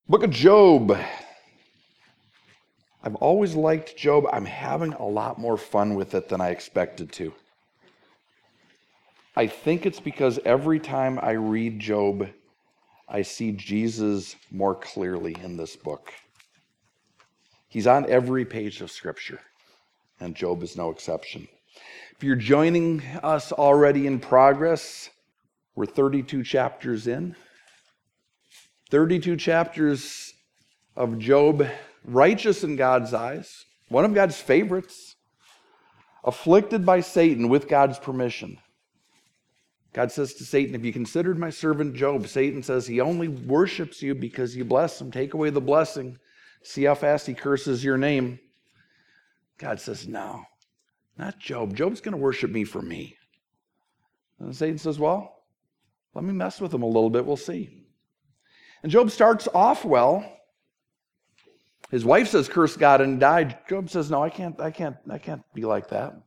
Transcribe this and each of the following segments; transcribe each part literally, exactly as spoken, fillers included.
Book of Job. I've always liked Job. I'm having a lot more fun with it than I expected to. I think it's because every time I read Job, I see Jesus more clearly in this book. He's on every page of Scripture, and Job is no exception. If you're joining us already in progress, we're thirty-two chapters in. thirty-two chapters of Job, righteous in God's eyes, one of God's favorites, afflicted by Satan with God's permission. God says to Satan, "Have you considered my servant Job?" Satan says he only worships you because you bless him. Take away the blessing. See how fast he curses your name. God says, "No, not Job. Job's going to worship me for me." And Satan says, "Well, let me mess with him a little bit. We'll see." And Job starts off well. His wife says, "Curse God and die." Job says, "No, I can't, I can't, I can't be like that."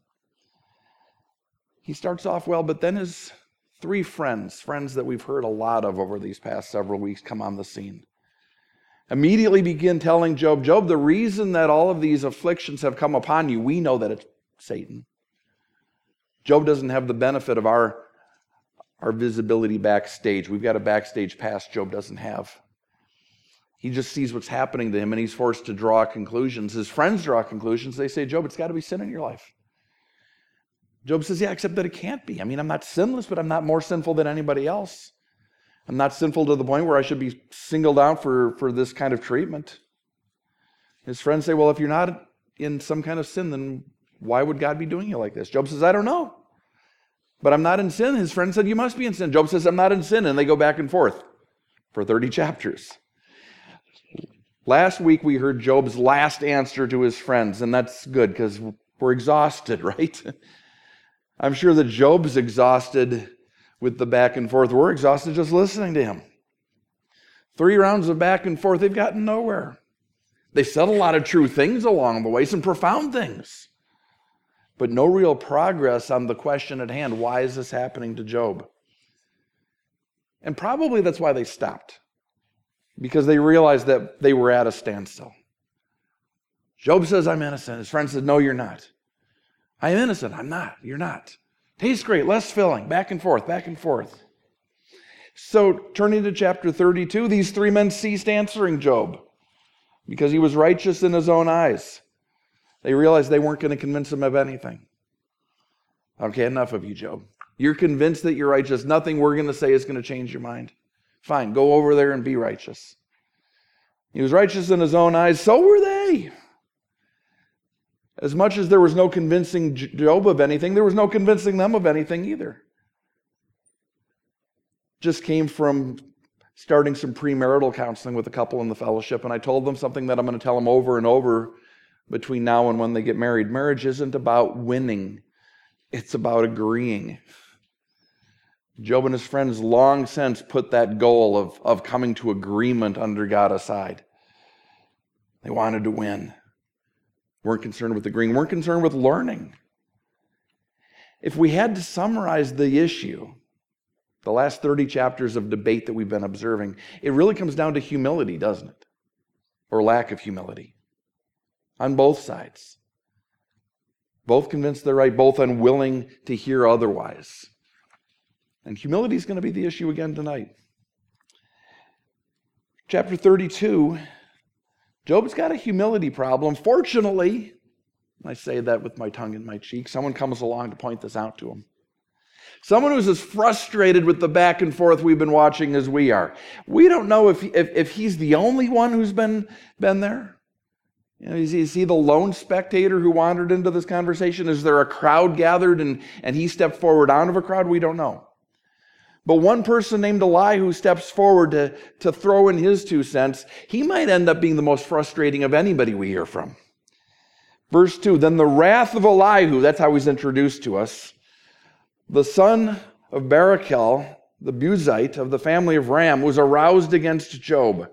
He starts off well, but then his three friends, friends that we've heard a lot of over these past several weeks, come on the scene. Immediately begin telling Job, "Job, the reason that all of these afflictions have come upon you, we know that it's Satan." Job doesn't have the benefit of our, our visibility backstage. We've got a backstage pass Job doesn't have. He just sees what's happening to him, and he's forced to draw conclusions. His friends draw conclusions. They say, "Job, it's got to be sin in your life." Job says, "Yeah, except that it can't be. I mean, I'm not sinless, but I'm not more sinful than anybody else. I'm not sinful to the point where I should be singled out for, for this kind of treatment." His friends say, "Well, if you're not in some kind of sin, then why would God be doing you like this?" Job says, "I don't know, but I'm not in sin." His friend said, "You must be in sin." Job says, "I'm not in sin." And they go back and forth for thirty chapters. Last week, we heard Job's last answer to his friends, and that's good because we're exhausted, right? I'm sure that Job's exhausted with the back and forth. We're exhausted just listening to him. Three rounds of back and forth, they've gotten nowhere. They said a lot of true things along the way, some profound things, but no real progress on the question at hand. Why is this happening to Job? And probably that's why they stopped, because they realized that they were at a standstill. Job says, "I'm innocent." His friend said, "No, you're not." "I am innocent." "I'm not." "You're not." "Tastes great, less filling." Back and forth, back and forth. So turning to chapter thirty-two, these three men ceased answering Job because he was righteous in his own eyes. They realized they weren't going to convince him of anything. "Okay, enough of you, Job. You're convinced that you're righteous. Nothing we're going to say is going to change your mind. Fine, go over there and be righteous." He was righteous in his own eyes, so were they. As much as there was no convincing Job of anything, there was no convincing them of anything either. Just came from starting some premarital counseling with a couple in the fellowship, and I told them something that I'm going to tell them over and over between now and when they get married. Marriage isn't about winning. It's about agreeing. Job and his friends long since put that goal of, of coming to agreement under God aside. They wanted to win. Weren't concerned with agreeing. Weren't concerned with learning. If we had to summarize the issue, the last thirty chapters of debate that we've been observing, it really comes down to humility, doesn't it? Or lack of humility. On both sides. Both convinced they're right, both unwilling to hear otherwise. And humility is going to be the issue again tonight. Chapter thirty-two, Job's got a humility problem. Fortunately, I say that with my tongue in my cheek, someone comes along to point this out to him. Someone who's as frustrated with the back and forth we've been watching as we are. We don't know if, if, if he's the only one who's been, been there. You know, is, he, is he the lone spectator who wandered into this conversation? Is there a crowd gathered and, and he stepped forward out of a crowd? We don't know. But one person named Elihu steps forward to, to throw in his two cents. He might end up being the most frustrating of anybody we hear from. Verse two, "Then the wrath of Elihu," that's how he's introduced to us, "the son of Barachel, the Buzite of the family of Ram, was aroused against Job."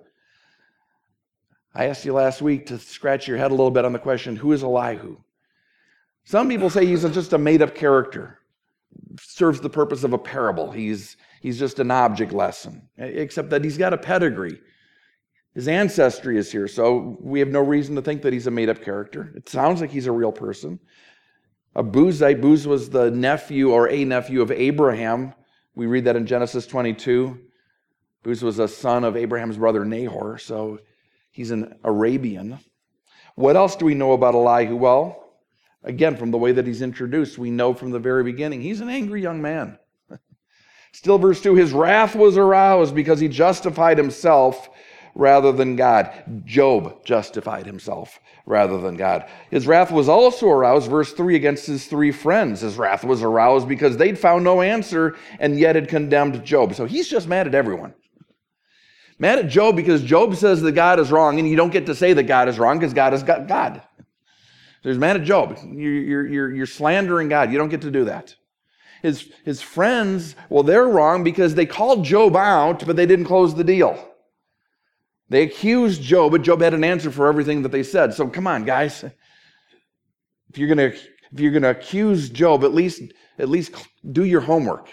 I asked you last week to scratch your head a little bit on the question, who is Elihu? Some people say he's just a made-up character. Serves the purpose of a parable. He's, he's just an object lesson, except that he's got a pedigree. His ancestry is here, so we have no reason to think that he's a made-up character. It sounds like he's a real person. A Buzite, Buz was the nephew or a nephew of Abraham. We read that in Genesis twenty-two. Buz was a son of Abraham's brother Nahor, so he's an Arabian. What else do we know about Elihu? Well, again, from the way that he's introduced, we know from the very beginning, he's an angry young man. Still, verse two, his wrath was aroused because he justified himself rather than God. Job justified himself rather than God. His wrath was also aroused, verse three, against his three friends. His wrath was aroused because they'd found no answer and yet had condemned Job. So he's just mad at everyone. Mad at Job because Job says that God is wrong, and you don't get to say that God is wrong because God is God. There's mad at Job. You're, you're, you're, you're slandering God. You don't get to do that. His, his friends, well, they're wrong because they called Job out, but they didn't close the deal. They accused Job, but Job had an answer for everything that they said. So come on, guys. If you're gonna if you're gonna accuse Job, at least at least do your homework.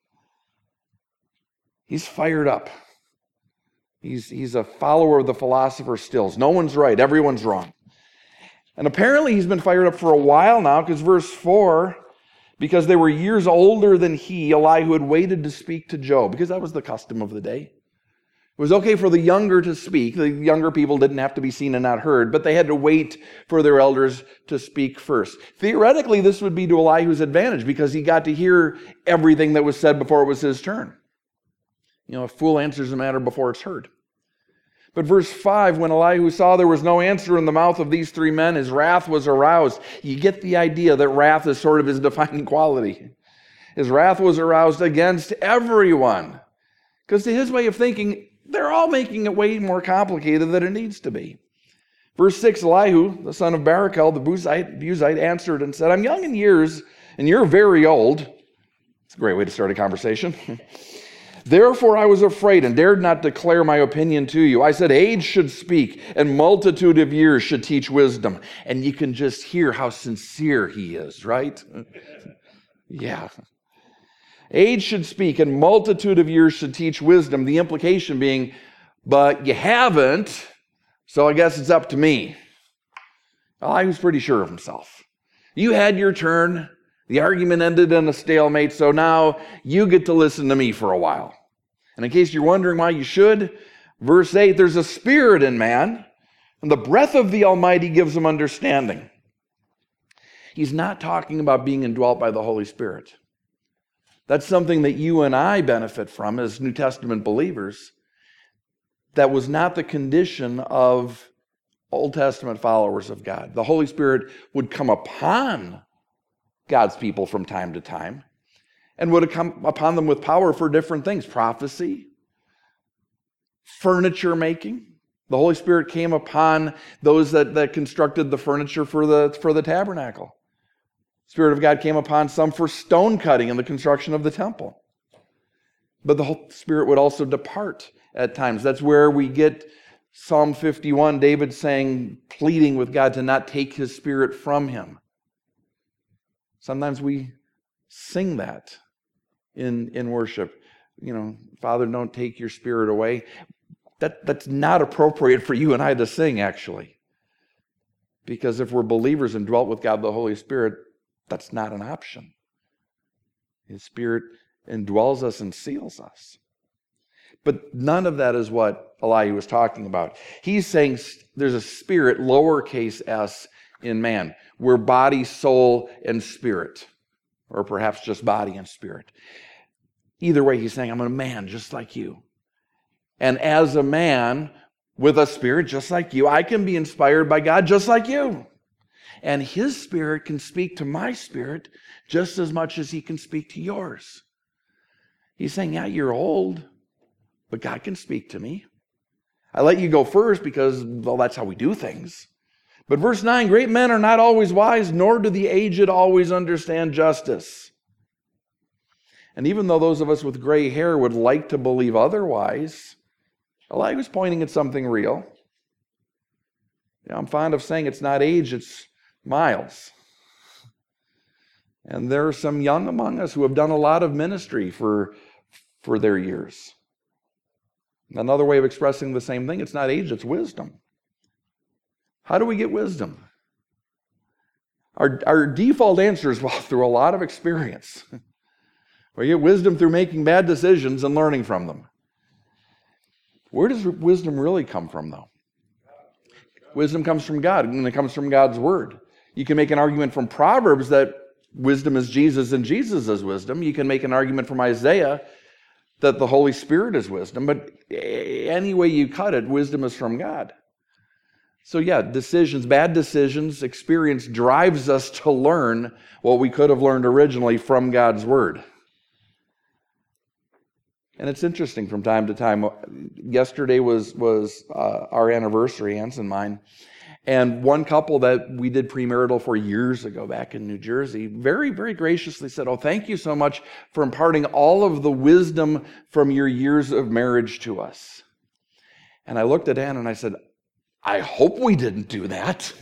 He's fired up. He's he's a follower of the philosopher Stills. No one's right, everyone's wrong. And apparently he's been fired up for a while now, because verse four, because they were years older than he, Elihu had waited to speak to Job, because that was the custom of the day. It was okay for the younger to speak. The younger people didn't have to be seen and not heard, but they had to wait for their elders to speak first. Theoretically, this would be to Elihu's advantage because he got to hear everything that was said before it was his turn. You know, a fool answers a matter before it's heard. But verse five, when Elihu saw there was no answer in the mouth of these three men, his wrath was aroused. You get the idea that wrath is sort of his defining quality. His wrath was aroused against everyone. Because to his way of thinking, they're all making it way more complicated than it needs to be. Verse six, Elihu, the son of Barachel, the Buzite, Buzite, answered and said, I'm young in years, and you're very old. It's a great way to start a conversation. Therefore I was afraid and dared not declare my opinion to you. I said, age should speak, and multitude of years should teach wisdom. And you can just hear how sincere he is, right? Yeah. Age should speak, and multitude of years should teach wisdom. The implication being, but you haven't, so I guess it's up to me. Elihu's pretty sure of himself. You had your turn. The argument ended in a stalemate, so now you get to listen to me for a while. And in case you're wondering why you should, verse eight, there's a spirit in man, and the breath of the Almighty gives him understanding. He's not talking about being indwelt by the Holy Spirit. That's something that you and I benefit from as New Testament believers. That was not the condition of Old Testament followers of God. The Holy Spirit would come upon God's people from time to time and would come upon them with power for different things. Prophecy, furniture making. The Holy Spirit came upon those that, that constructed the furniture for the, for the tabernacle. Spirit of God came upon some for stone cutting and the construction of the temple. But the Holy Spirit would also depart at times. That's where we get Psalm fifty-one, David saying, pleading with God to not take his spirit from him. Sometimes we sing that in, in worship. You know, Father, don't take your spirit away. That, that's not appropriate for you and I to sing, actually. Because if we're believers and dwelt with God the Holy Spirit, that's not an option. His Spirit indwells us and seals us. But none of that is what Elihu was talking about. He's saying there's a spirit, lowercase s, in man. We're body, soul, and spirit. Or perhaps just body and spirit. Either way, he's saying, I'm a man just like you. And as a man with a spirit just like you, I can be inspired by God just like you. And his spirit can speak to my spirit just as much as he can speak to yours. He's saying, yeah, you're old, but God can speak to me. I let you go first because, well, that's how we do things. But verse nine, great men are not always wise, nor do the aged always understand justice. And even though those of us with gray hair would like to believe otherwise, Elihu's pointing at something real. You know, I'm fond of saying it's not age, it's miles. And there are some young among us who have done a lot of ministry for, for their years. Another way of expressing the same thing, it's not age, it's wisdom. How do we get wisdom? Our, our default answer is, well, through a lot of experience. We get wisdom through making bad decisions and learning from them. Where does wisdom really come from, though? Wisdom comes from God, and it comes from God's Word. You can make an argument from Proverbs that wisdom is Jesus and Jesus is wisdom. You can make an argument from Isaiah that the Holy Spirit is wisdom. But any way you cut it, wisdom is from God. So yeah, decisions, bad decisions, experience drives us to learn what we could have learned originally from God's Word. And it's interesting from time to time. Yesterday was, was uh, our anniversary, Ann's and mine. And one couple that we did premarital for years ago back in New Jersey very, very graciously said, oh, thank you so much for imparting all of the wisdom from your years of marriage to us. And I looked at Ann and I said, I hope we didn't do that.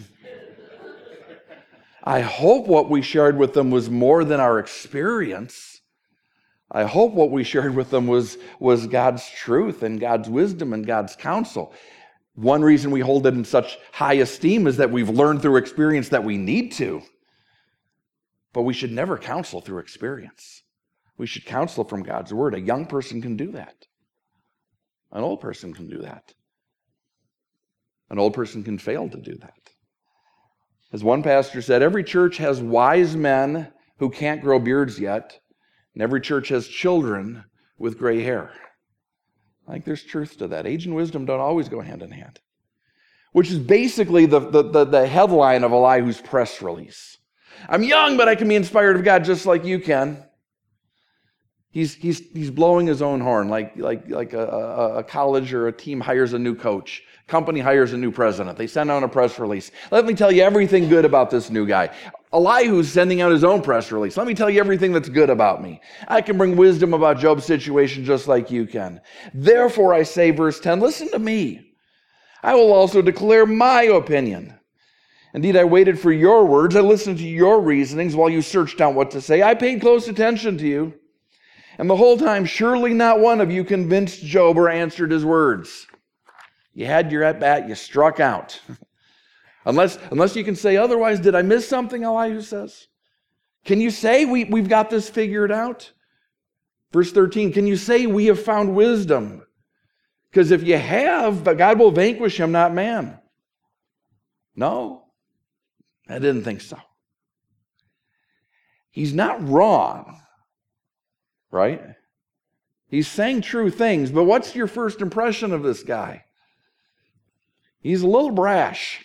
I hope what we shared with them was more than our experience. I hope what we shared with them was, was God's truth and God's wisdom and God's counsel. One reason we hold it in such high esteem is that we've learned through experience that we need to. But we should never counsel through experience. We should counsel from God's Word. A young person can do that. An old person can do that. An old person can fail to do that. As one pastor said, every church has wise men who can't grow beards yet, and every church has children with gray hair. I think there's truth to that. Age and wisdom don't always go hand in hand. Which is basically the, the, the, the headline of Elihu's press release. I'm young, but I can be inspired of God just like you can. He's, he's, he's blowing his own horn like, like, like a, a, a college or a team hires a new coach. Company hires a new president. They send out a press release. Let me tell you everything good about this new guy. Elihu's sending out his own press release. Let me tell you everything that's good about me. I can bring wisdom about Job's situation just like you can. Therefore, I say, verse ten, listen to me. I will also declare my opinion. Indeed, I waited for your words. I listened to your reasonings while you searched out what to say. I paid close attention to you. And the whole time, surely not one of you convinced Job or answered his words. You had your at-bat, you struck out. unless, unless you can say otherwise, did I miss something, Elihu says? Can you say we, we've got this figured out? Verse thirteen, can you say we have found wisdom? Because if you have, God will vanquish him, not man. No, I didn't think so. He's not wrong, right? He's saying true things, but what's your first impression of this guy? He's a little brash.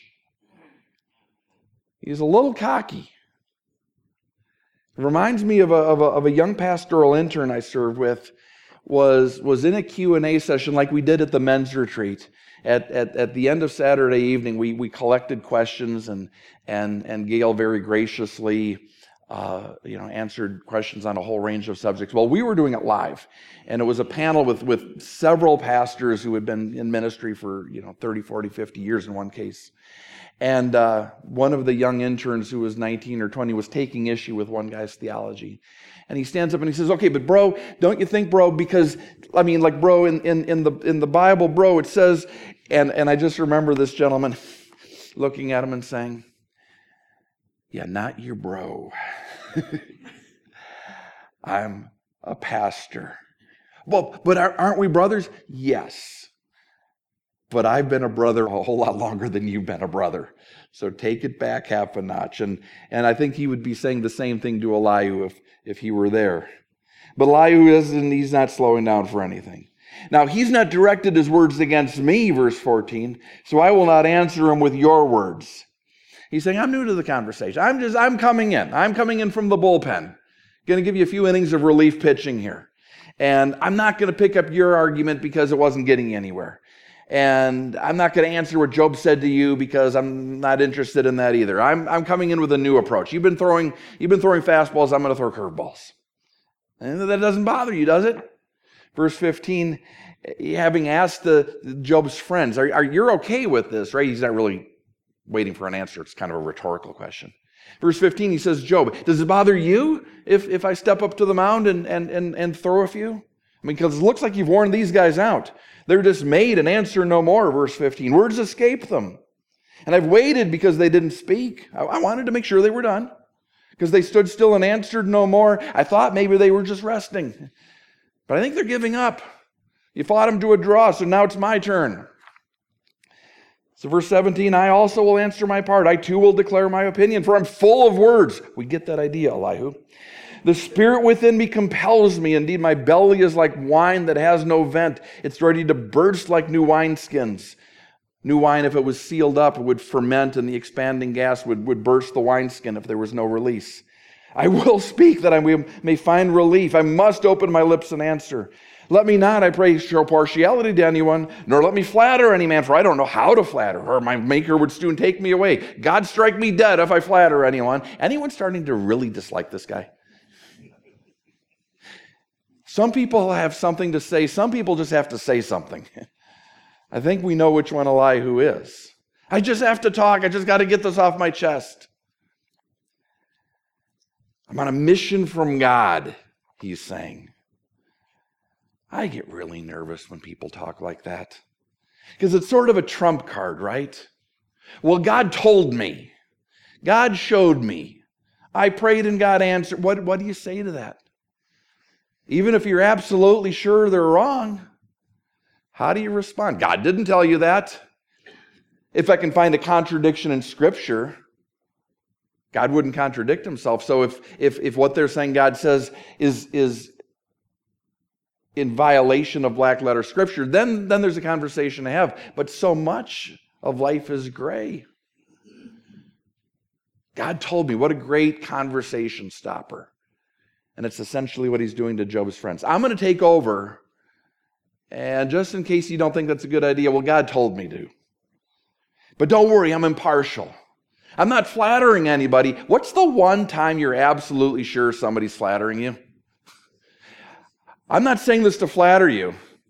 He's a little cocky. It reminds me of a, of a, of a young pastoral intern I served with, was, was in a Q and A session like we did at the men's retreat. At, at, at the end of Saturday evening, we, we collected questions, and, and, and Gail very graciously Uh, you know, answered questions on a whole range of subjects. Well, we were doing it live, and it was a panel with, with several pastors who had been in ministry for, you know, thirty, forty, fifty years in one case. And uh, one of the young interns who was nineteen or twenty was taking issue with one guy's theology. And he stands up and he says, okay, but bro, don't you think, bro, because, I mean, like, bro, in, in, in the in the Bible, bro, it says, and, and I just remember this gentleman looking at him and saying, yeah, not your bro. I'm a pastor. Well, but aren't we brothers? Yes. But I've been a brother a whole lot longer than you've been a brother. So take it back half a notch. And, and I think he would be saying the same thing to Elihu if, if he were there. But Elihu isn't, he's not slowing down for anything. Now, he's not directed his words against me, verse fourteen, so I will not answer him with your words. He's saying, I'm new to the conversation. I'm just, I'm coming in. I'm coming in from the bullpen. Going to give you a few innings of relief pitching here. And I'm not going to pick up your argument because it wasn't getting you anywhere. And I'm not going to answer what Job said to you because I'm not interested in that either. I'm, I'm coming in with a new approach. You've been throwing, you've been throwing fastballs. I'm going to throw curveballs. And that doesn't bother you, does it? Verse fifteen, having asked the Job's friends, are, are you okay with this? Right? He's not really waiting for an answer. It's kind of a rhetorical question. Verse fifteen, he says, Job, does it bother you if, if I step up to the mound and, and, and, and throw a few? I Because it looks like you've worn these guys out. They're dismayed and answer no more, verse fifteen. Words escape them. And I've waited because they didn't speak. I, I wanted to make sure they were done. Because they stood still and answered no more. I thought maybe they were just resting. But I think they're giving up. You fought them to a draw, so now it's my turn. So verse seventeen, I also will answer my part. I too will declare my opinion, for I'm full of words. We get that idea, Elihu. The spirit within me compels me. Indeed, my belly is like wine that has no vent. It's ready to burst like new wineskins. New wine, if it was sealed up, it would ferment, and the expanding gas would, would burst the wineskin if there was no release. I will speak that I may find relief. I must open my lips and answer. Let me not, I pray, show partiality to anyone, nor let me flatter any man, for I don't know how to flatter, or my maker would soon take me away. God strike me dead if I flatter anyone. Anyone starting to really dislike this guy? Some people have something to say. Some people just have to say something. I think we know which one Elihu is. I just have to talk. I just got to get this off my chest. I'm on a mission from God, he's saying. I get really nervous when people talk like that. Because it's sort of a trump card, right? Well, God told me. God showed me. I prayed and God answered. What, what do you say to that? Even if you're absolutely sure they're wrong, how do you respond? God didn't tell you that. If I can find a contradiction in Scripture, God wouldn't contradict himself. So if if if what they're saying God says is is in violation of black letter Scripture, then, then there's a conversation to have. But so much of life is gray. God told me, what a great conversation stopper. And it's essentially what he's doing to Job's friends. I'm going to take over, and just in case you don't think that's a good idea, well, God told me to. But don't worry, I'm impartial. I'm not flattering anybody. What's the one time you're absolutely sure somebody's flattering you? I'm not saying this to flatter you.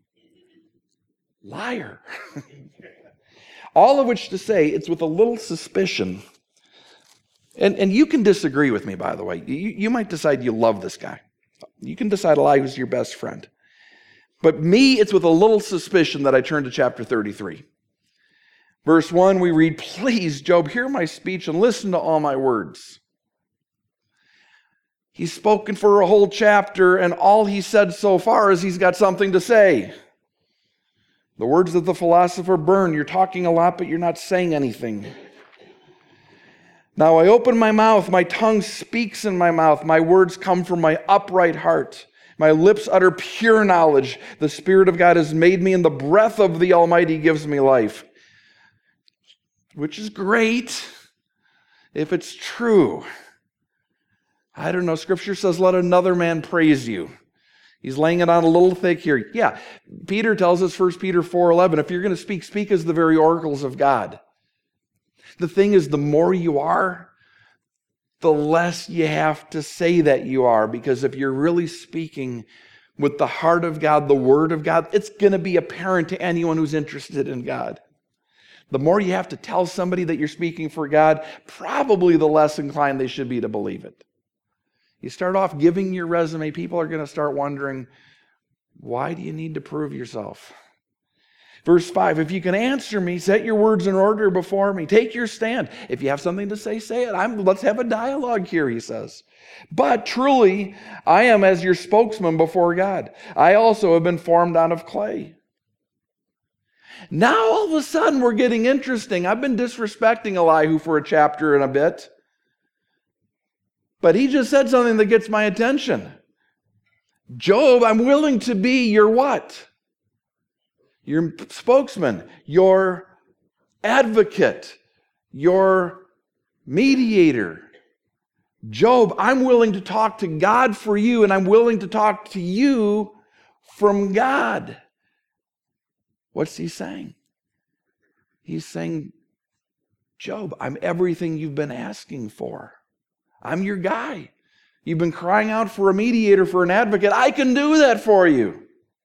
Liar. All of which to say, it's with a little suspicion. And, and you can disagree with me, by the way. You, you might decide you love this guy. You can decide Elihu's your best friend. But me, it's with a little suspicion that I turn to chapter thirty-three. Verse one, we read, please, Job, hear my speech and listen to all my words. He's spoken for a whole chapter, and all he said so far is he's got something to say. The words of the philosopher burn. You're talking a lot, but you're not saying anything. Now I open my mouth, my tongue speaks in my mouth, my words come from my upright heart. My lips utter pure knowledge. The Spirit of God has made me, and the breath of the Almighty gives me life. Which is great if it's true. I don't know, Scripture says, let another man praise you. He's laying it on a little thick here. Yeah, Peter tells us, First Peter four eleven, if you're going to speak, speak as the very oracles of God. The thing is, the more you are, the less you have to say that you are. Because if you're really speaking with the heart of God, the Word of God, it's going to be apparent to anyone who's interested in God. The more you have to tell somebody that you're speaking for God, probably the less inclined they should be to believe it. You start off giving your resume, people are going to start wondering, why do you need to prove yourself? Verse five, if you can answer me, set your words in order before me. Take your stand. If you have something to say, say it. I'm, let's have a dialogue here, he says. But truly, I am as your spokesman before God. I also have been formed out of clay. Now all of a sudden we're getting interesting. I've been disrespecting Elihu for a chapter and a bit. But he just said something that gets my attention. Job, I'm willing to be your what? Your spokesman, your advocate, your mediator. Job, I'm willing to talk to God for you, and I'm willing to talk to you from God. What's he saying? He's saying, Job, I'm everything you've been asking for. I'm your guy. You've been crying out for a mediator, for an advocate. I can do that for you.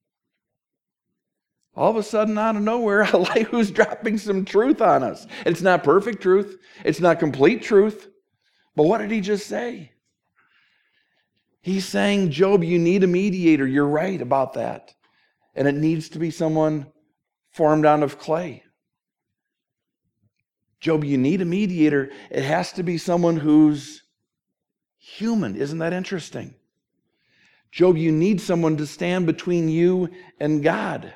All of a sudden, out of nowhere, Elihu's dropping some truth on us. It's not perfect truth. It's not complete truth. But what did he just say? He's saying, Job, you need a mediator. You're right about that. And it needs to be someone formed out of clay. Job, you need a mediator. It has to be someone who's human. Isn't that interesting? Job, you need someone to stand between you and God.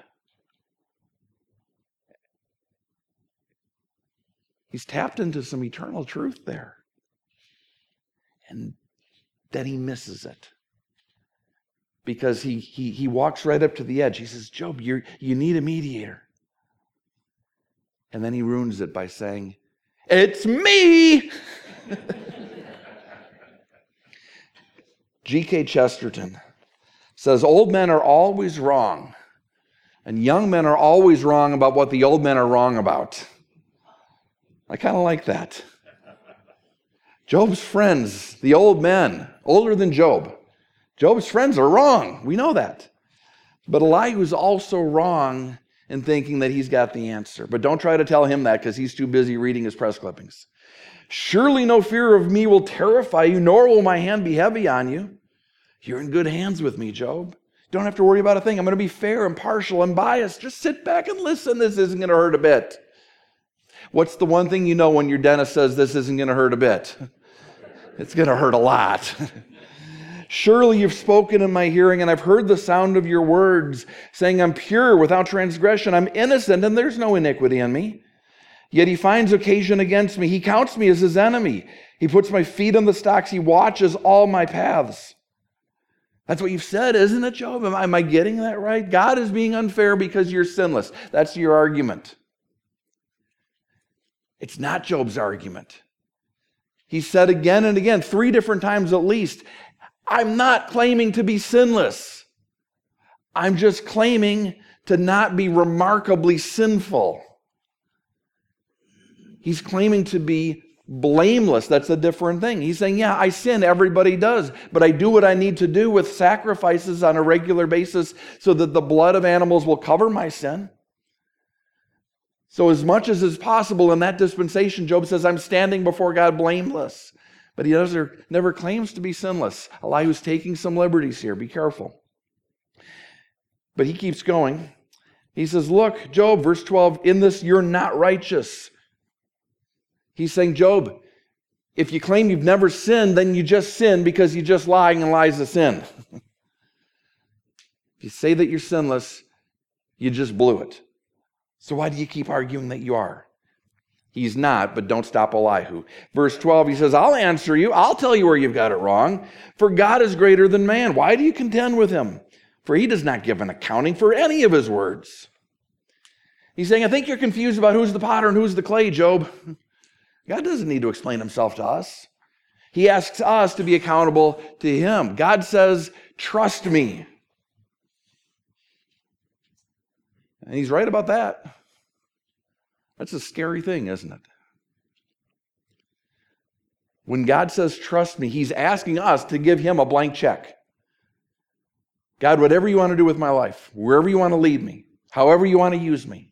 He's tapped into some eternal truth there. And then he misses it. Because he, he, he walks right up to the edge. He says, Job, you you need a mediator. And then he ruins it by saying, it's me! G K Chesterton says, old men are always wrong, and young men are always wrong about what the old men are wrong about. I kind of like that. Job's friends, the old men, older than Job, Job's friends are wrong. We know that. But Elihu is also wrong in thinking that he's got the answer. But don't try to tell him that because he's too busy reading his press clippings. Surely no fear of me will terrify you, nor will my hand be heavy on you. You're in good hands with me, Job. Don't have to worry about a thing. I'm going to be fair, impartial, unbiased. Just sit back and listen. This isn't going to hurt a bit. What's the one thing you know when your dentist says this isn't going to hurt a bit? It's going to hurt a lot. Surely you've spoken in my hearing, and I've heard the sound of your words, saying I'm pure without transgression. I'm innocent, and there's no iniquity in me. Yet he finds occasion against me. He counts me as his enemy. He puts my feet on the stocks. He watches all my paths. That's what you've said, isn't it, Job? Am I, am I getting that right? God is being unfair because you're sinless. That's your argument. It's not Job's argument. He said again and again, three different times at least, I'm not claiming to be sinless. I'm just claiming to not be remarkably sinful. He's claiming to be blameless. That's a different thing. He's saying, yeah, I sin. Everybody does. But I do what I need to do with sacrifices on a regular basis so that the blood of animals will cover my sin. So as much as is possible in that dispensation, Job says, I'm standing before God blameless. But he never, never claims to be sinless. Elihu's taking some liberties here. Be careful. But he keeps going. He says, look, Job, verse twelve, in this you're not righteous. He's saying, Job, if you claim you've never sinned, then you just sin because you're just lying, and lie's a sin. If you say that you're sinless, you just blew it. So why do you keep arguing that you are? He's not, but don't stop Elihu. Verse twelve, he says, I'll answer you. I'll tell you where you've got it wrong. For God is greater than man. Why do you contend with him? For he does not give an accounting for any of his words. He's saying, I think you're confused about who's the potter and who's the clay, Job. God doesn't need to explain himself to us. He asks us to be accountable to him. God says, trust me. And he's right about that. That's a scary thing, isn't it? When God says, trust me, he's asking us to give him a blank check. God, whatever you want to do with my life, wherever you want to lead me, however you want to use me,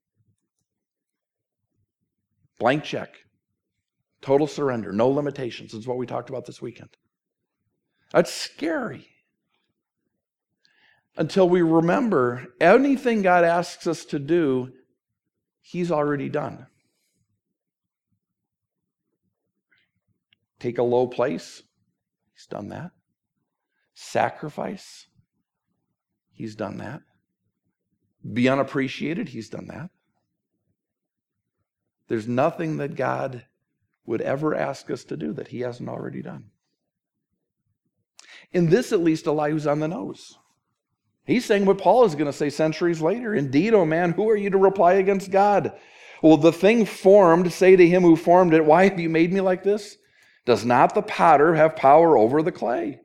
blank check. Total surrender, no limitations. That's what we talked about this weekend. That's scary. Until we remember anything God asks us to do, he's already done. Take a low place, he's done that. Sacrifice, he's done that. Be unappreciated, he's done that. There's nothing that God would ever ask us to do that he hasn't already done. In this, at least, Elihu's on the nose. He's saying what Paul is going to say centuries later. Indeed, O man, who are you to reply against God? Will the thing formed say to him who formed it, why have you made me like this? Does not the potter have power over the clay?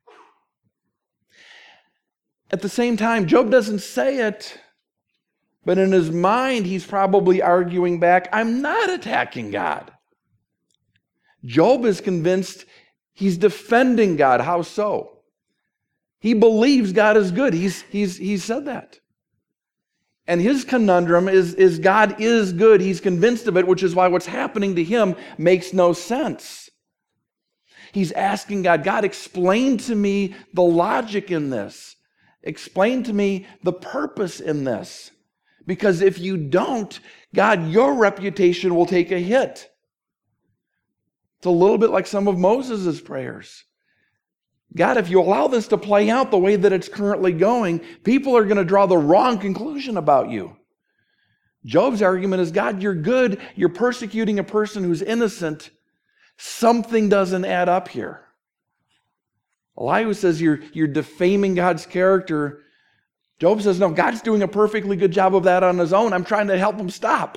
At the same time, Job doesn't say it, but in his mind, he's probably arguing back, I'm not attacking God. Job is convinced he's defending God. How so? He believes God is good. He's, he's, he's said that. And his conundrum is, is God is good. He's convinced of it, which is why what's happening to him makes no sense. He's asking God, God, explain to me the logic in this. Explain to me the purpose in this. Because if you don't, God, your reputation will take a hit. It's a little bit like some of Moses' prayers. God, if you allow this to play out the way that it's currently going, people are going to draw the wrong conclusion about you. Job's argument is, God, you're good. You're persecuting a person who's innocent. Something doesn't add up here. Elihu says you're, you're defaming God's character. Job says, no, God's doing a perfectly good job of that on his own. I'm trying to help him stop.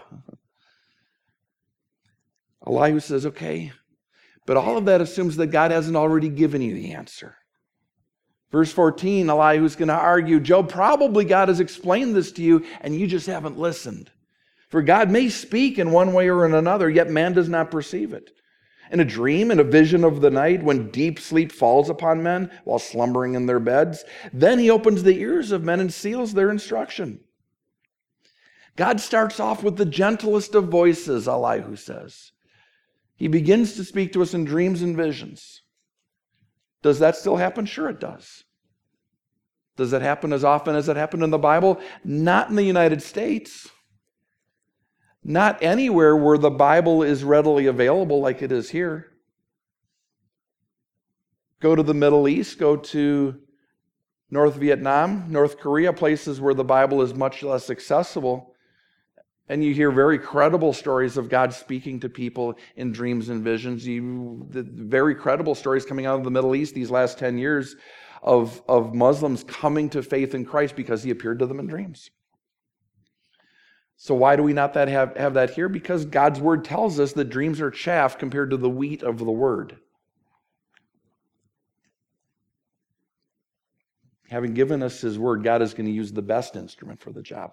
Elihu says, okay, but all of that assumes that God hasn't already given you the answer. Verse fourteen, Elihu's going to argue, Job, probably God has explained this to you and you just haven't listened. For God may speak in one way or in another, yet man does not perceive it. In a dream, in a vision of the night, when deep sleep falls upon men while slumbering in their beds, then he opens the ears of men and seals their instruction. God starts off with the gentlest of voices, Elihu says. He begins to speak to us in dreams and visions. Does that still happen? Sure it does. Does that happen as often as it happened in the Bible? Not in the United States. Not anywhere where the Bible is readily available like it is here. Go to the Middle East, go to North Vietnam, North Korea, places where the Bible is much less accessible, and you hear very credible stories of God speaking to people in dreams and visions. You, the very credible stories coming out of the Middle East these last ten years of, of Muslims coming to faith in Christ because he appeared to them in dreams. So why do we not that have, have that here? Because God's word tells us that dreams are chaff compared to the wheat of the word. Having given us his word, God is going to use the best instrument for the job.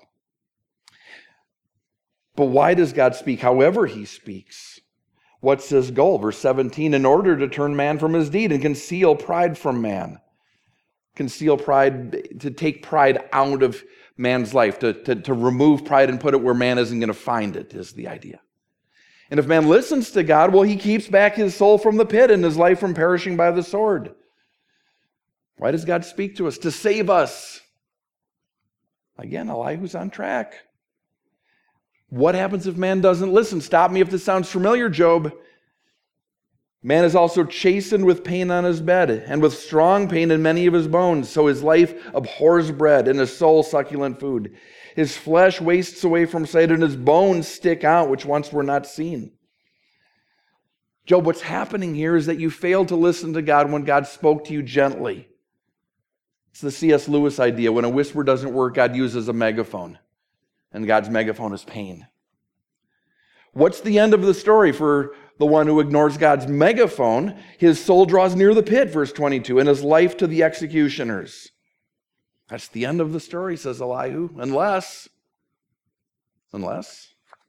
But why does God speak however he speaks? What's his goal? Verse seventeen, in order to turn man from his deed and conceal pride from man. Conceal pride, to take pride out of man's life, to, to, to remove pride and put it where man isn't going to find it, is the idea. And if man listens to God, well, he keeps back his soul from the pit and his life from perishing by the sword. Why does God speak to us? To save us. Again, Elihu's on track. What happens if man doesn't listen? Stop me if this sounds familiar, Job. Man is also chastened with pain on his bed, and with strong pain in many of his bones. So his life abhors bread, and his soul succulent food. His flesh wastes away from sight, and his bones stick out, which once were not seen. Job, what's happening here is that you failed to listen to God when God spoke to you gently. It's the C S Lewis idea. When a whisper doesn't work, God uses a megaphone. And God's megaphone is pain. What's the end of the story for the one who ignores God's megaphone? His soul draws near the pit, verse twenty-two, and his life to the executioners. That's the end of the story, says Elihu. Unless, unless,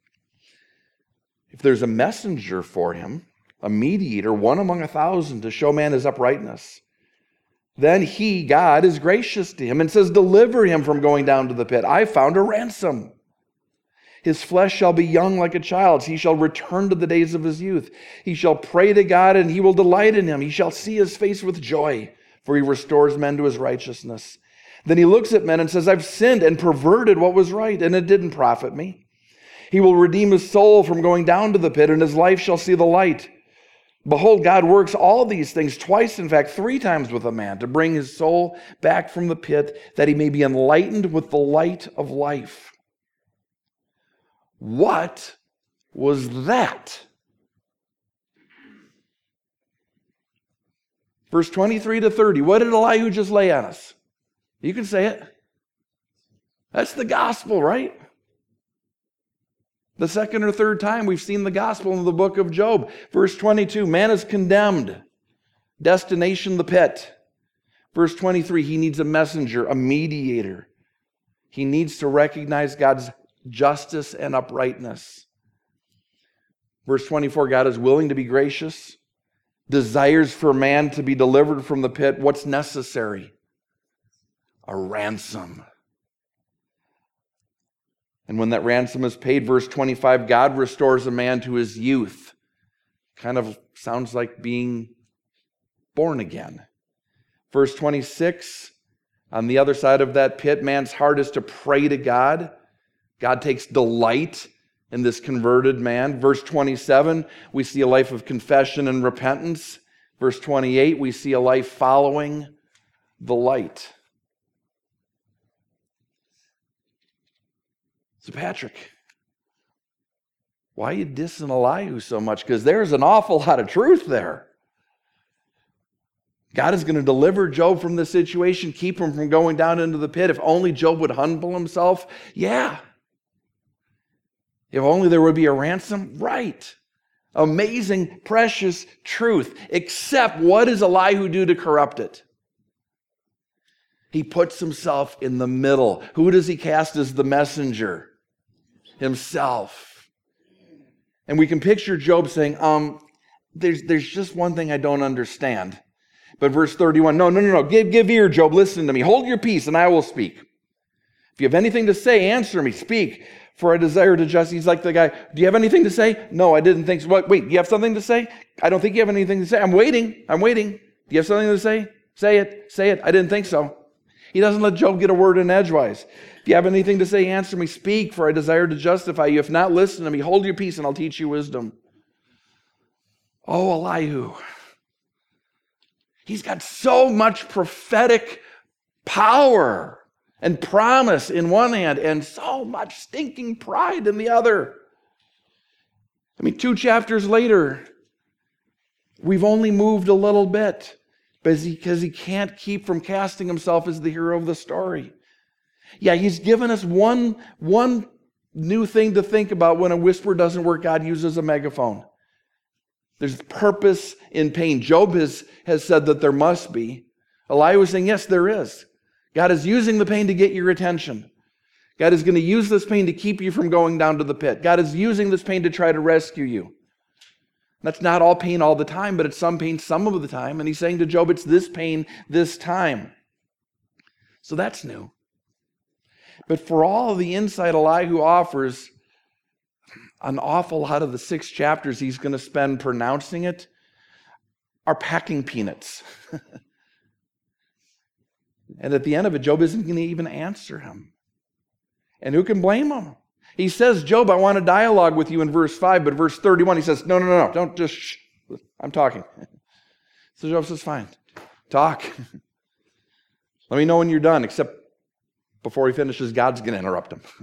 if there's a messenger for him, a mediator, one among a thousand, to show man his uprightness, then he, God, is gracious to him and says, deliver him from going down to the pit. I found a ransom. His flesh shall be young like a child's. He shall return to the days of his youth. He shall pray to God, and he will delight in him. He shall see his face with joy, for he restores men to his righteousness. Then he looks at men and says, I've sinned and perverted what was right, and it didn't profit me. He will redeem his soul from going down to the pit, and his life shall see the light. Behold, God works all these things twice, in fact, three times with a man, to bring his soul back from the pit, that he may be enlightened with the light of life. What was that? Verse twenty-three to thirty. What did Elihu just lay on us? You can say it. That's the gospel, right? The second or third time we've seen the gospel in the book of Job. Verse twenty-two, man is condemned. Destination, the pit. Verse twenty-three, he needs a messenger, a mediator. He needs to recognize God's justice and uprightness. Verse twenty-four, God is willing to be gracious, desires for man to be delivered from the pit. What's necessary? A ransom. And when that ransom is paid, verse twenty-five, God restores a man to his youth. Kind of sounds like being born again. Verse twenty-six, on the other side of that pit, man's heart is to pray to God. God takes delight in this converted man. Verse twenty-seven, we see a life of confession and repentance. Verse twenty-eight, we see a life following the light. So Patrick, why are you dissing Elihu so much? Because there's an awful lot of truth there. God is going to deliver Job from this situation, keep him from going down into the pit. If only Job would humble himself. Yeah. If only there would be a ransom. Right. Amazing, precious truth. Except what does Elihu do to corrupt it? He puts himself in the middle. Who does he cast as the messenger? Himself. And we can picture Job saying, um, there's, there's just one thing I don't understand. But verse thirty-one, no, no, no, no, give, give ear, Job, listen to me. Hold your peace and I will speak. If you have anything to say, answer me, speak. For I desire to just, he's like the guy, do you have anything to say? No, I didn't think so. What, wait, do you have something to say? I don't think you have anything to say. I'm waiting, I'm waiting. Do you have something to say? Say it, say it. I didn't think so. He doesn't let Job get a word in edgewise. If you have anything to say, answer me, speak, for I desire to justify you. If not, listen to me. Hold your peace and I'll teach you wisdom. Oh, Elihu. He's got so much prophetic power and promise in one hand and so much stinking pride in the other. I mean, two chapters later, we've only moved a little bit because he, because he can't keep from casting himself as the hero of the story. Yeah, he's given us one, one new thing to think about. When a whisper doesn't work, God uses a megaphone. There's purpose in pain. Job has, has said that there must be. Elihu was saying, yes, there is. God is using the pain to get your attention. God is going to use this pain to keep you from going down to the pit. God is using this pain to try to rescue you. That's not all pain all the time, but it's some pain some of the time. And he's saying to Job, it's this pain this time. So that's new. But for all of the insight Elihu offers, an awful lot of the six chapters he's going to spend pronouncing it are packing peanuts. And at the end of it, Job isn't going to even answer him. And who can blame him? He says, Job, I want a dialogue with you in verse five, but verse thirty-one, he says, no, no, no, no, don't just, shh. I'm talking. So Job says, fine, talk. Let me know when you're done, except before he finishes, God's going to interrupt him.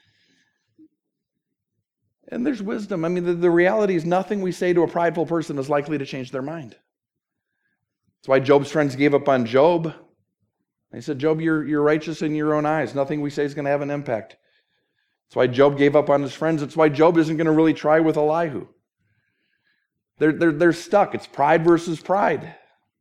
And there's wisdom. I mean, the, the reality is nothing we say to a prideful person is likely to change their mind. That's why Job's friends gave up on Job. They said, Job, you're, you're righteous in your own eyes. Nothing we say is going to have an impact. That's why Job gave up on his friends. That's why Job isn't going to really try with Elihu. They're, they're, they're stuck. It's pride versus pride.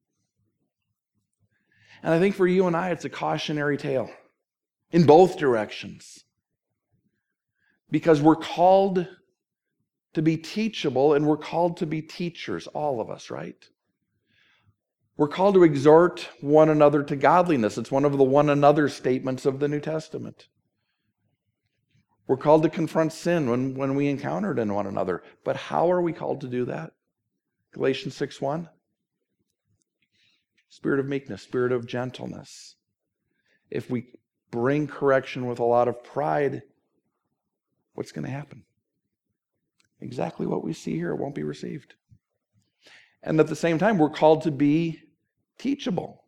And I think for you and I, it's a cautionary tale in both directions. Because we're called to be teachable and we're called to be teachers, all of us, right? We're called to exhort one another to godliness. It's one of the one another statements of the New Testament. We're called to confront sin when, when we encounter it in one another. But how are we called to do that? Galatians six one. Spirit of meekness, spirit of gentleness. If we bring correction with a lot of pride, what's going to happen? Exactly what we see here. It won't be received. And at the same time, we're called to be teachable.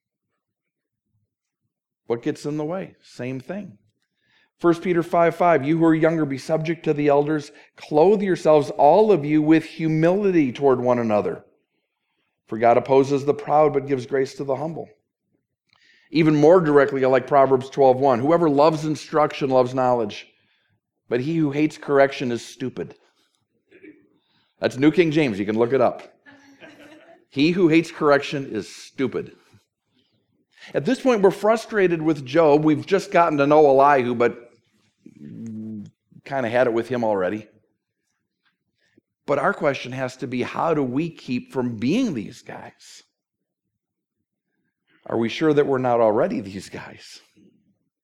What gets in the way? Same thing. First Peter five five, you who are younger, be subject to the elders. Clothe yourselves, all of you, with humility toward one another. For God opposes the proud, but gives grace to the humble. Even more directly, I like Proverbs twelve one. Whoever loves instruction loves knowledge, but he who hates correction is stupid. That's New King James. You can look it up. He who hates correction is stupid. At this point, we're frustrated with Job. We've just gotten to know Elihu, but kind of had it with him already. But our question has to be, how do we keep from being these guys? Are we sure that we're not already these guys?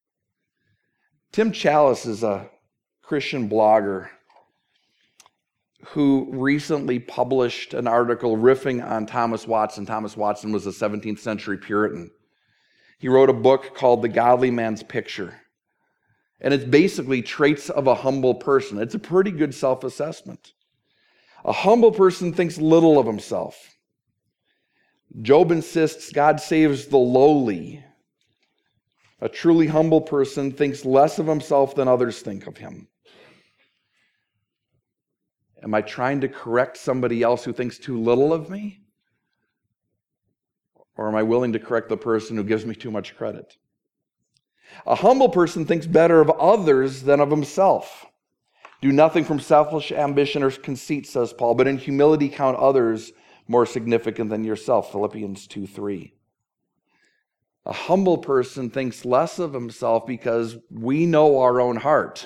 Tim Challis is a Christian blogger. who recently published an article riffing on Thomas Watson. Thomas Watson was a seventeenth century Puritan. He wrote a book called The Godly Man's Picture. And it's basically traits of a humble person. It's a pretty good self-assessment. A humble person thinks little of himself. Job insists God saves the lowly. A truly humble person thinks less of himself than others think of him. Am I trying to correct somebody else who thinks too little of me? Or am I willing to correct the person who gives me too much credit? A humble person thinks better of others than of himself. Do nothing from selfish ambition or conceit, says Paul, but in humility count others more significant than yourself, Philippians two three. A humble person thinks less of himself because we know our own heart.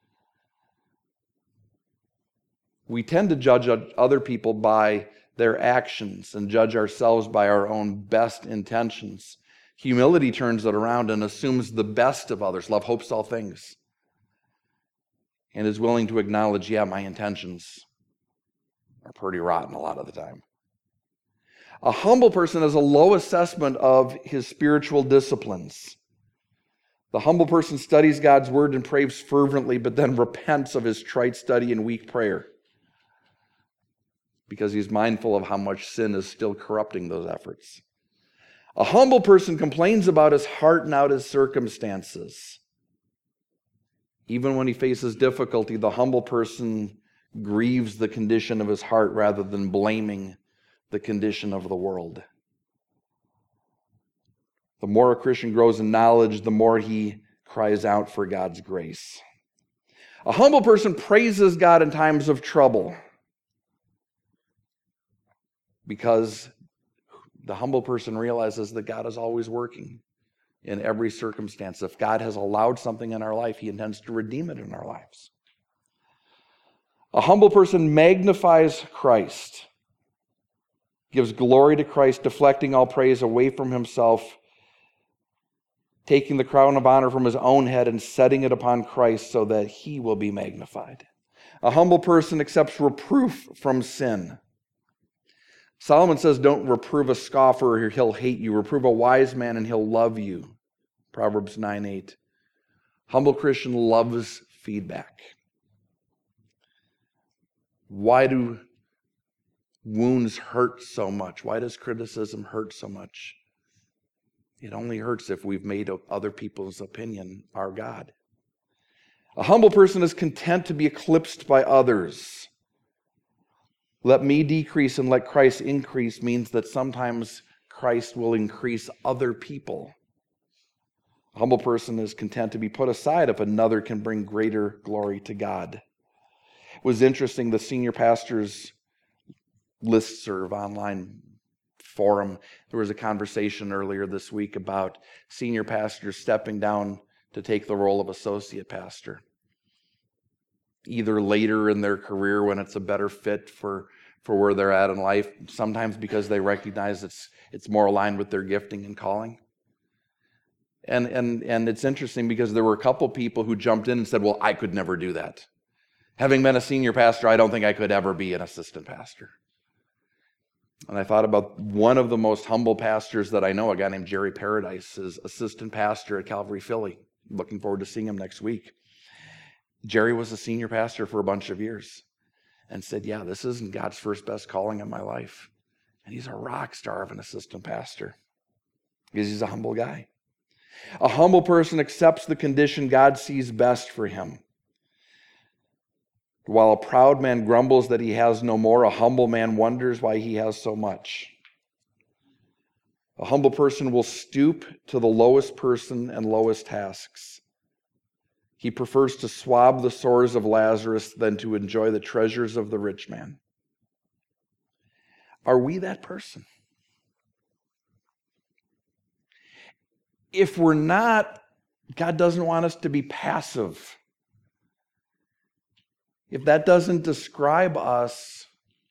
We tend to judge other people by their actions and judge ourselves by our own best intentions. Humility turns it around and assumes the best of others. Love hopes all things. And is willing to acknowledge, yeah, my intentions are pretty rotten a lot of the time. A humble person has a low assessment of his spiritual disciplines. The humble person studies God's word and prays fervently, but then repents of his trite study and weak prayer, because he's mindful of how much sin is still corrupting those efforts. A humble person complains about his heart, not his circumstances. Even when he faces difficulty, the humble person grieves the condition of his heart rather than blaming the condition of the world. The more a Christian grows in knowledge, the more he cries out for God's grace. A humble person praises God in times of trouble, because the humble person realizes that God is always working in every circumstance. If God has allowed something in our life, he intends to redeem it in our lives. A humble person magnifies Christ, gives glory to Christ, deflecting all praise away from himself, taking the crown of honor from his own head and setting it upon Christ so that he will be magnified. A humble person accepts reproof from sin. Solomon says, don't reprove a scoffer or he'll hate you. Reprove a wise man and he'll love you. Proverbs nine eight. Humble Christian loves feedback. Why do wounds hurt so much? Why does criticism hurt so much? It only hurts if we've made other people's opinion our God. A humble person is content to be eclipsed by others. Let me decrease and let Christ increase means that sometimes Christ will increase other people. A humble person is content to be put aside if another can bring greater glory to God. It was interesting, the senior pastor's listserv online forum, there was a conversation earlier this week about senior pastors stepping down to take the role of associate pastor, either later in their career when it's a better fit for, for where they're at in life, sometimes because they recognize it's it's more aligned with their gifting and calling. And and and it's interesting because there were a couple people who jumped in and said, well, I could never do that. Having been a senior pastor, I don't think I could ever be an assistant pastor. And I thought about one of the most humble pastors that I know, a guy named Jerry Paradise, is assistant pastor at Calvary Philly. Looking forward to seeing him next week. Jerry was a senior pastor for a bunch of years and said, yeah, this isn't God's first best calling in my life. And he's a rock star of an assistant pastor because he's a humble guy. A humble person accepts the condition God sees best for him. While a proud man grumbles that he has no more, a humble man wonders why he has so much. A humble person will stoop to the lowest person and lowest tasks. He prefers to swab the sores of Lazarus than to enjoy the treasures of the rich man. Are we that person? If we're not, God doesn't want us to be passive. If that doesn't describe us,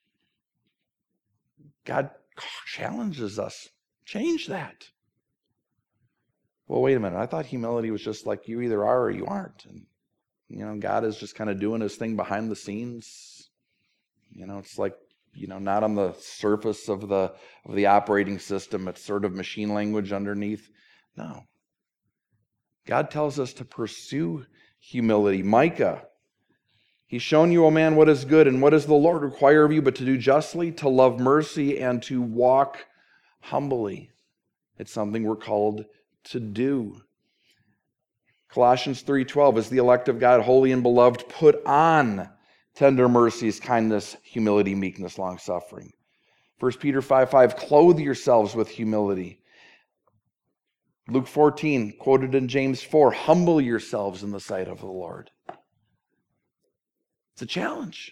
God challenges us. Change that. Well, wait a minute. I thought humility was just like you either are or you aren't. And, you know, God is just kind of doing his thing behind the scenes. You know, it's like, you know, not on the surface of the of the operating system. It's sort of machine language underneath. No. God tells us to pursue humility. Micah, he's shown you, O man, what is good, and what does the Lord require of you but to do justly, to love mercy, and to walk humbly. It's something we're called to do. Colossians three twelve, is the elect of God holy and beloved, put on tender mercies, kindness, humility, meekness, long-suffering. First Peter five five, clothe yourselves with humility. Luke fourteen, quoted in James four, humble yourselves in the sight of the Lord. It's a challenge.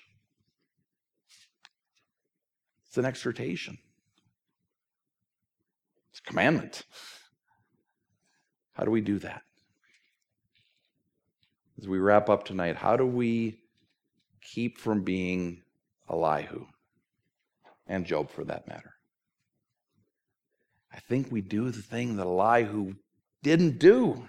It's an exhortation. It's a commandment. How do we do that? As we wrap up tonight, how do we keep from being Elihu, and Job for that matter? I think we do the thing that Elihu didn't do.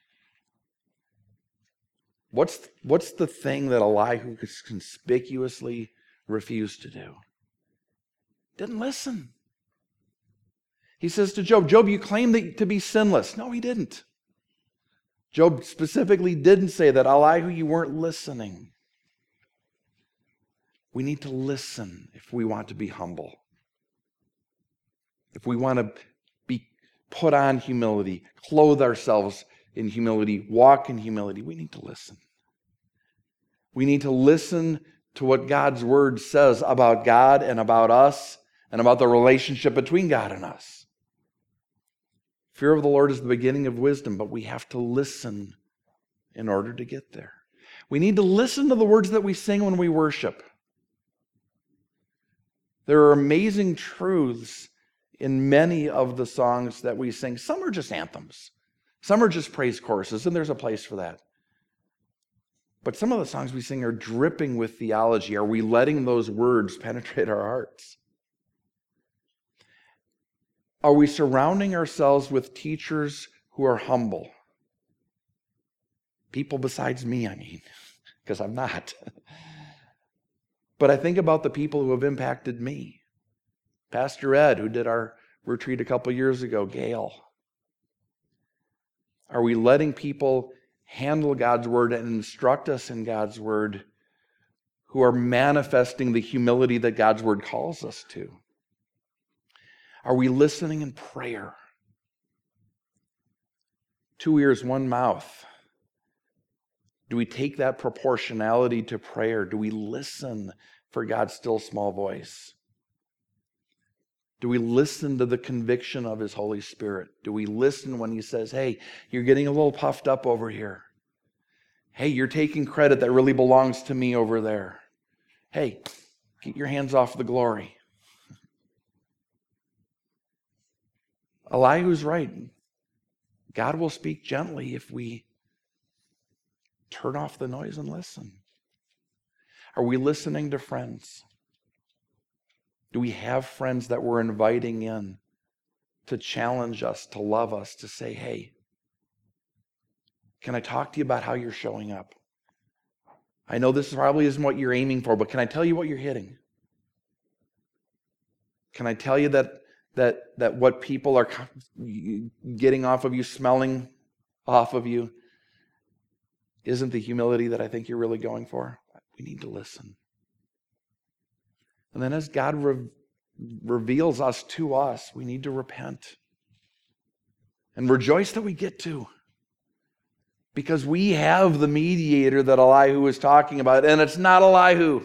What's, what's the thing that Elihu conspicuously refused to do? Didn't listen. He says to Job, Job, you claim that, to be sinless. No, he didn't. Job specifically didn't say that. Elihu, you weren't listening. We need to listen if we want to be humble. If we want to be put on humility, clothe ourselves in humility, walk in humility, we need to listen. We need to listen to what God's word says about God and about us and about the relationship between God and us. Fear of the Lord is the beginning of wisdom, but we have to listen in order to get there. We need to listen to the words that we sing when we worship. There are amazing truths in many of the songs that we sing. Some are just anthems. Some are just praise choruses, and there's a place for that. But some of the songs we sing are dripping with theology. Are we letting those words penetrate our hearts? Are we surrounding ourselves with teachers who are humble? People besides me, I mean, because I'm not. But I think about the people who have impacted me. Pastor Ed, who did our retreat a couple years ago, Gail. Are we letting people handle God's word and instruct us in God's word who are manifesting the humility that God's word calls us to? Are we listening in prayer? Two ears, one mouth. Do we take that proportionality to prayer? Do we listen for God's still small voice? Do we listen to the conviction of His Holy Spirit? Do we listen when He says, hey, you're getting a little puffed up over here. Hey, you're taking credit that really belongs to me over there. Hey, get your hands off the glory. Elihu's right. God will speak gently if we turn off the noise and listen. Are we listening to friends? Do we have friends that we're inviting in to challenge us, to love us, to say, hey, can I talk to you about how you're showing up? I know this probably isn't what you're aiming for, but can I tell you what you're hitting? Can I tell you that that that what people are getting off of you, smelling off of you, isn't the humility that I think you're really going for? We need to listen. And then as God re- reveals us to us, we need to repent and rejoice that we get to. Because we have the mediator that Elihu was talking about, and it's not Elihu.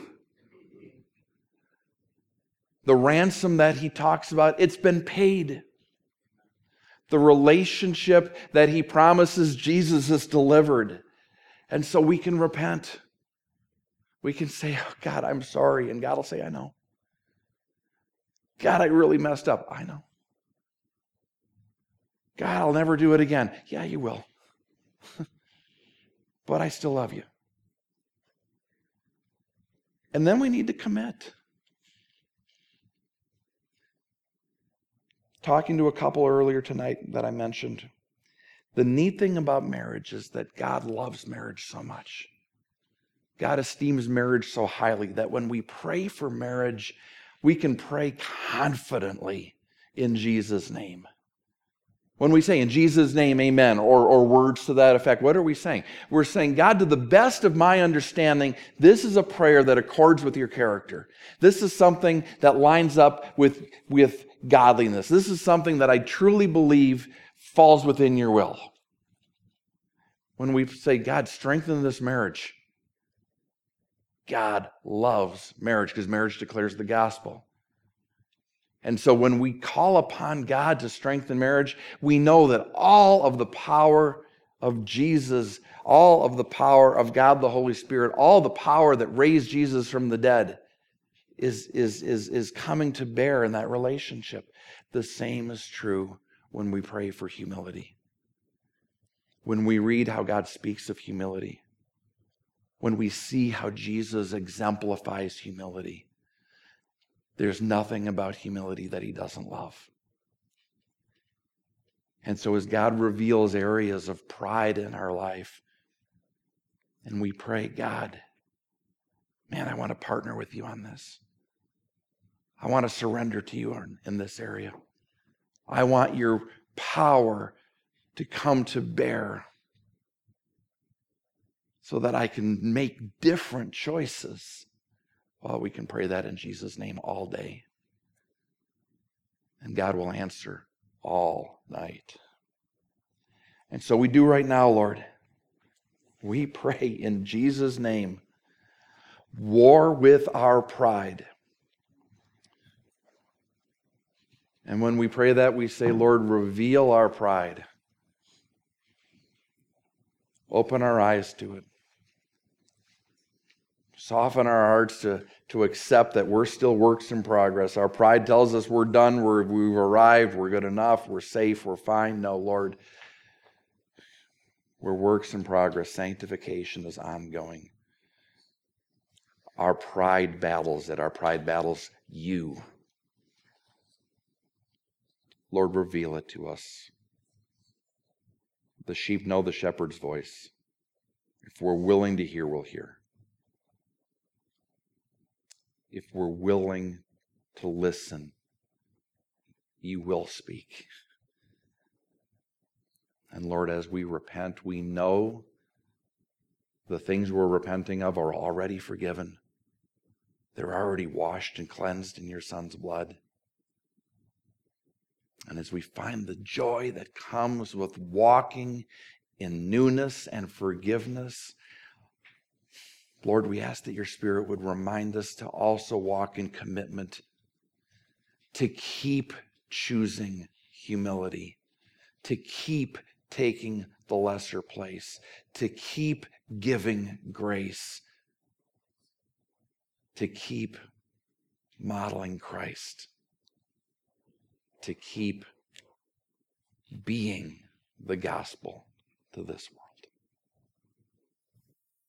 The ransom that he talks about, it's been paid. The relationship that he promises Jesus is delivered. And so we can repent. We can say, oh, God, I'm sorry. And God will say, I know. God, I really messed up. I know. God, I'll never do it again. Yeah, you will. But I still love you. And then we need to commit. Talking to a couple earlier tonight that I mentioned, the neat thing about marriage is that God loves marriage so much. God esteems marriage so highly that when we pray for marriage, we can pray confidently in Jesus' name. When we say in Jesus' name, amen, or, or words to that effect, what are we saying? We're saying, God, to the best of my understanding, this is a prayer that accords with your character. This is something that lines up with, with godliness. This is something that I truly believe falls within your will. When we say, God, strengthen this marriage, God loves marriage because marriage declares the gospel. And so when we call upon God to strengthen marriage, we know that all of the power of Jesus, all of the power of God the Holy Spirit, all the power that raised Jesus from the dead is, is, is, is coming to bear in that relationship. The same is true when we pray for humility. When we read how God speaks of humility. When we see how Jesus exemplifies humility. There's nothing about humility that he doesn't love. And so as God reveals areas of pride in our life, and we pray, God, man, I want to partner with you on this. I want to surrender to you in, in this area. I want your power to come to bear so that I can make different choices. Well, we can pray that in Jesus' name all day. And God will answer all night. And so we do right now, Lord. We pray in Jesus' name. War with our pride. And when we pray that, we say, Lord, reveal our pride. Open our eyes to it. Soften our hearts to, to accept that we're still works in progress. Our pride tells us we're done, we're, we've arrived, we're good enough, we're safe, we're fine. No, Lord, we're works in progress. Sanctification is ongoing. Our pride battles it. Our pride battles you. Lord, reveal it to us. The sheep know the shepherd's voice. If we're willing to hear, we'll hear. If we're willing to listen, you will speak. And Lord, as we repent, we know the things we're repenting of are already forgiven. They're already washed and cleansed in your Son's blood. And as we find the joy that comes with walking in newness and forgiveness, Lord, we ask that your Spirit would remind us to also walk in commitment, to keep choosing humility, to keep taking the lesser place, to keep giving grace, to keep modeling Christ, to keep being the gospel to this world.